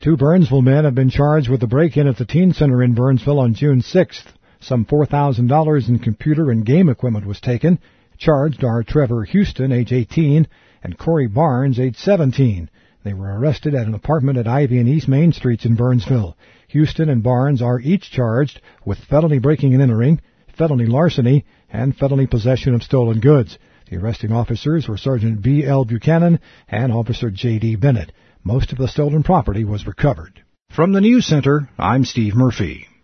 Two Burnsville men have been charged with the break-in at the teen center in Burnsville on June 6th. Some $4,000 in computer and game equipment was taken. Charged are Trevor Houston, age 18, and Corey Barnes, age 17. They were arrested at an apartment at Ivy and East Main Streets in Burnsville. Houston and Barnes are each charged with felony breaking and entering, felony larceny, and felony possession of stolen goods. The arresting officers were Sergeant B.L. Buchanan and Officer J.D. Bennett. Most of the stolen property was recovered. From the News Center, I'm Steve Murphy.